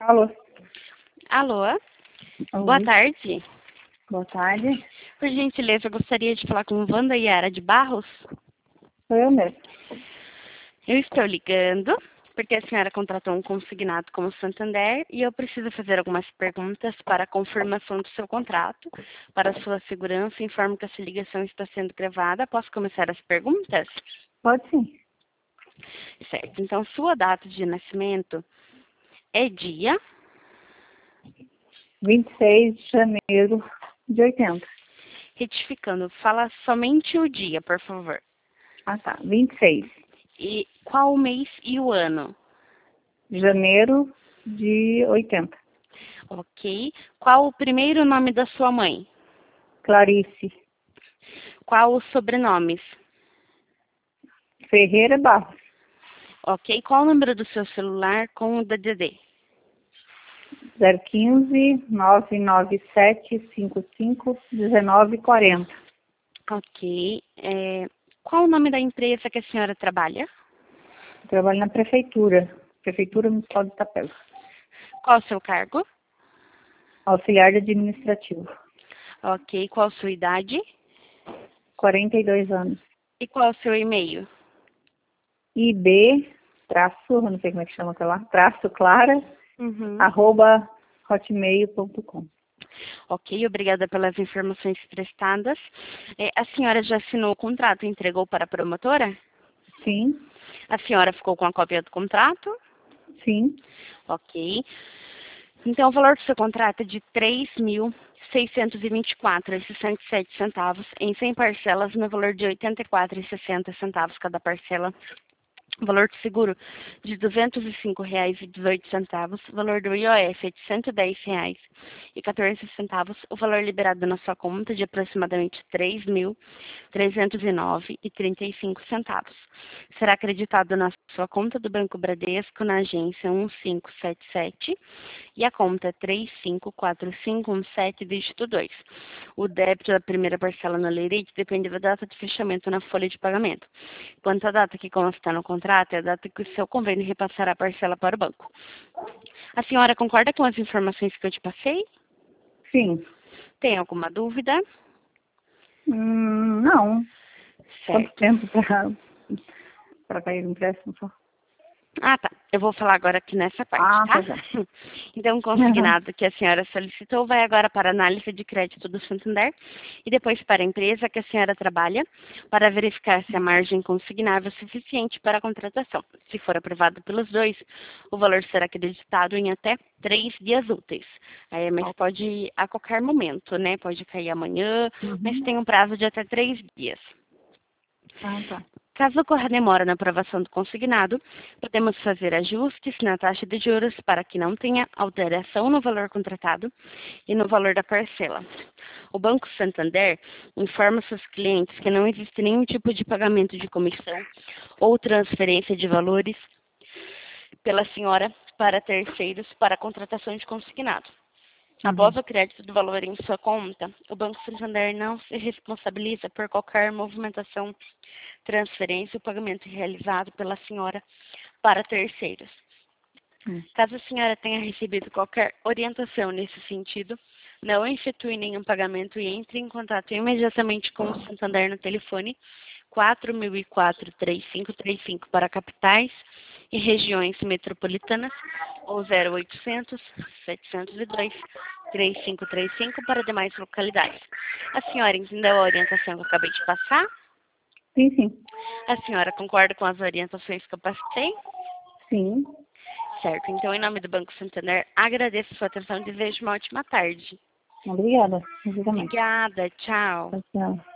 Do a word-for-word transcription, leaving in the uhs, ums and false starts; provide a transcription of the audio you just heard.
Alô? Alô? Boa Oi, tarde. boa tarde. Por gentileza, eu gostaria de falar com Wanda Yara de Barros. Sou eu mesmo. Eu estou ligando porque a senhora contratou um consignado como Santander e eu preciso fazer algumas perguntas para a confirmação do seu contrato. Para a sua segurança, informo que essa ligação está sendo gravada. Posso começar as perguntas? Pode sim. Certo. Então, sua data de nascimento é dia. vinte e seis de janeiro de oitenta. Retificando, fala somente o dia, por favor. Ah, tá. vinte e seis E qual o mês e o ano? de janeiro de oitenta. Ok. Qual o primeiro nome da sua mãe? Clarice Qual os sobrenomes? Ferreira Barros. Ok. Qual o número do seu celular com o D D D? zero um cinco, nove nove sete, cinco cinco, um nove quatro zero. Ok. É, qual o nome da empresa que a senhora trabalha? Trabalho na prefeitura. Prefeitura Municipal de Itapeva. Qual o seu cargo? Auxiliar de administrativo. Ok. Qual a sua idade? quarenta e dois anos. E qual o seu e-mail? I B, traço, eu não sei como é que chama aquela lá, traço clara, Uhum. arroba hotmail ponto com. Ok, obrigada pelas informações prestadas. É, a senhora já assinou o contrato e entregou para a promotora? Sim, A senhora ficou com a cópia do contrato? sim. Ok. Então, o valor do seu contrato é de três mil seiscentos e vinte e quatro reais e sessenta e sete centavos em cem parcelas no valor de oitenta e quatro reais e sessenta centavos cada parcela. O valor do seguro de duzentos e cinco reais e dezoito centavos, o valor do I O F é de cento e dez reais e quatorze centavos, o valor liberado na sua conta de aproximadamente três mil trezentos e nove reais e trinta e cinco centavos. Será acreditado na sua conta do Banco Bradesco na agência um cinco sete sete e a conta é três cinco quatro cinco um sete, dígito dois. O débito da primeira parcela na Lerite depende da data de fechamento na folha de pagamento. Quanto à data que consta no contrato, é a data que o seu convênio repassará a parcela para o banco. A senhora concorda com as informações que eu te passei? Sim. Tem alguma dúvida? Hum, não. Quanto Certo. tempo para para cair o empréstimo só? Ah, tá. Eu vou falar agora aqui nessa parte, Ah, tá? tá já. Então, o consignado que a senhora solicitou vai agora para a análise de crédito do Santander e depois para a empresa que a senhora trabalha para verificar se a margem consignável é suficiente para a contratação. Se for aprovado pelos dois, o valor será acreditado em até três dias úteis. É, mas pode ir a qualquer momento, né? Pode cair amanhã, mas Uhum. tem um prazo de até três dias. Ah, tá. Caso ocorra demora na aprovação do consignado, podemos fazer ajustes na taxa de juros para que não tenha alteração no valor contratado e no valor da parcela. O Banco Santander informa seus clientes que não existe nenhum tipo de pagamento de comissão ou transferência de valores pela senhora para terceiros para a contratação de consignado. Uhum. Após o crédito do valor em sua conta, o Banco Santander não se responsabiliza por qualquer movimentação, transferência ou pagamento realizado pela senhora para terceiros. Hum. Caso a senhora tenha recebido qualquer orientação nesse sentido, não efetue nenhum pagamento e entre em contato imediatamente com o Santander no telefone quatro mil e quatro, três cinco três cinco para capitais e regiões metropolitanas ou zero oitocentos, setecentos e dois, três cinco três cinco para demais localidades. A senhora entendeu a orientação que eu acabei de passar? Sim, sim. A senhora concorda com as orientações que eu passei? Sim. Certo. Então, em nome do Banco Santander, agradeço a sua atenção e desejo uma ótima tarde. Obrigada. Exatamente. Obrigada. Tchau. Tchau, tchau.